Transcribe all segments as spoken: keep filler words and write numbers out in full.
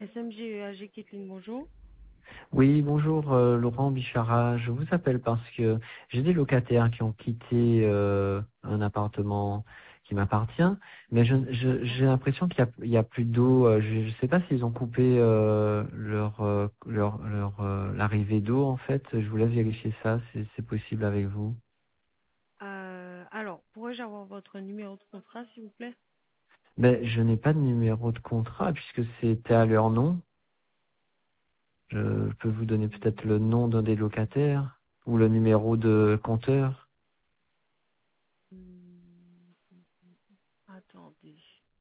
S M G E A G Kathleen, bonjour. Oui, bonjour euh, Laurent Bichara. Je vous appelle parce que j'ai des locataires qui ont quitté euh, un appartement qui m'appartient, mais je, je- j'ai Mhm. l'impression qu'il y a, il y a plus d'eau. Euh, Je ne sais pas s'ils ont coupé euh, leur, euh, leur, leur euh, l'arrivée d'eau en fait. Je voulais vérifier ça, si c'est possible avec vous. Euh, alors, pourrais-je avoir votre numéro de contrat, s'il vous plaît? Mais je n'ai pas de numéro de contrat puisque c'était à leur nom. Je peux vous donner peut-être le nom d'un des locataires ou le numéro de compteur. Hmm, attendez.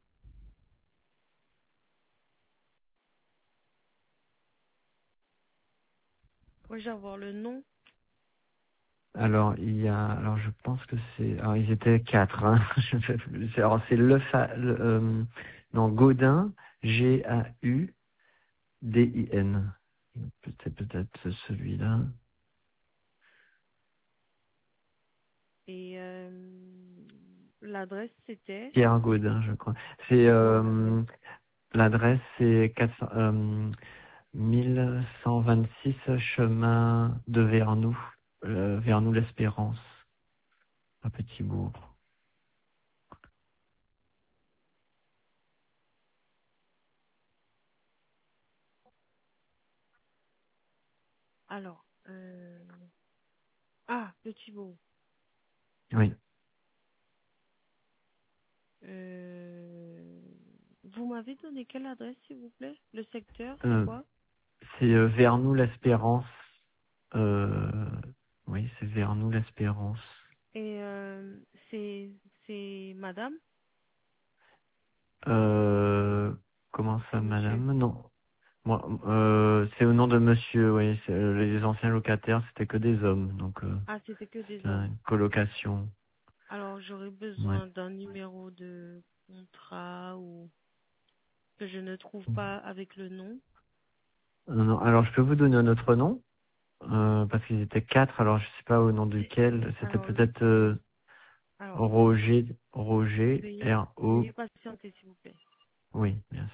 Pourrais-je avoir le nom? Alors, il y a, alors je pense que c'est, alors ils étaient quatre, hein. Je fais plus- c'est- Alors c'est le, fa, le euh, non, Gaudin, G A U D I N. Peut-être, peut-être celui-là. Et euh, l'adresse, c'était? Pierre Gaudin, je crois. C'est, Non, l'adresse. euh, l'adresse c'est quatre cents, euh, mille cent vingt-six chemin de Vernoux, euh, Vernoux-l'Espérance, à Petit-Bourg. Alors, euh, ah, le Thibault. Oui. Euh, vous m'avez donné quelle adresse, s'il vous plaît? Le secteur, c'est Euh, quoi? c'est euh, Vernoux-l'Espérance. Euh, oui, c'est Vernoux-l'Espérance. Et euh, c'est c'est madame Euh, comment ou ça, monsieur? madame? Non. Moi, euh, c'est au nom de monsieur, oui. c'est- euh, Les anciens locataires, c'était que des hommes, donc euh, Ah, c'était que des c'est hommes. une colocation. Alors, j'aurais Ouais. besoin d'un numéro de contrat ou que je ne trouve pas avec le nom. Non, non, alors, je peux vous donner un autre nom, euh, parce qu'ils étaient quatre, alors je sais pas au nom C'est- duquel. C'était Alors, le- peut-être euh, alors, Roger, Roger, veuillez, R-O. veuillez patienter, s'il vous plaît. Oui, merci.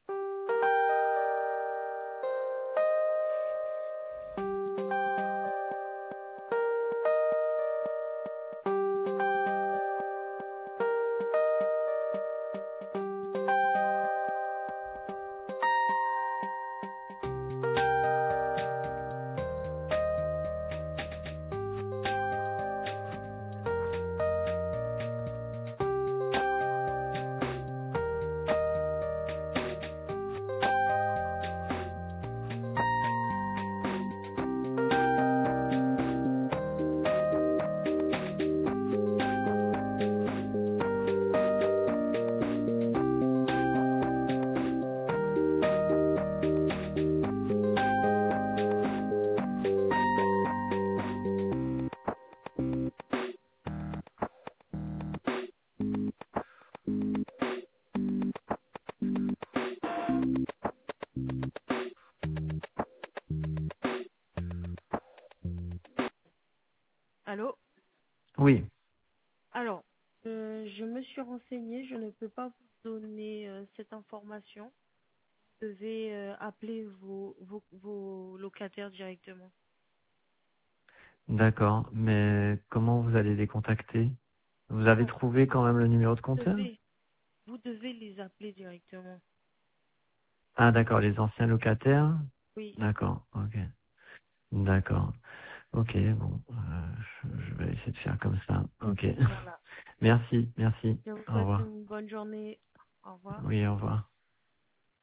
Allô? Oui, Alors, euh, je me suis renseignée, je ne peux pas vous donner euh, cette information. Vous devez euh, appeler vos, vos, vos locataires directement. d'accord. Mais comment vous allez les contacter? Vous avez Non, trouvé quand même le numéro de vous compteur? devez, vous devez les appeler directement. Ah, d'accord, les anciens locataires? Oui, D'accord, ok. D'accord. Ok, bon, euh, je, je vais essayer de faire comme ça. Ok. voilà. Merci, merci. Je vous Au souhaite revoir. une bonne journée. Au revoir. Oui, au revoir.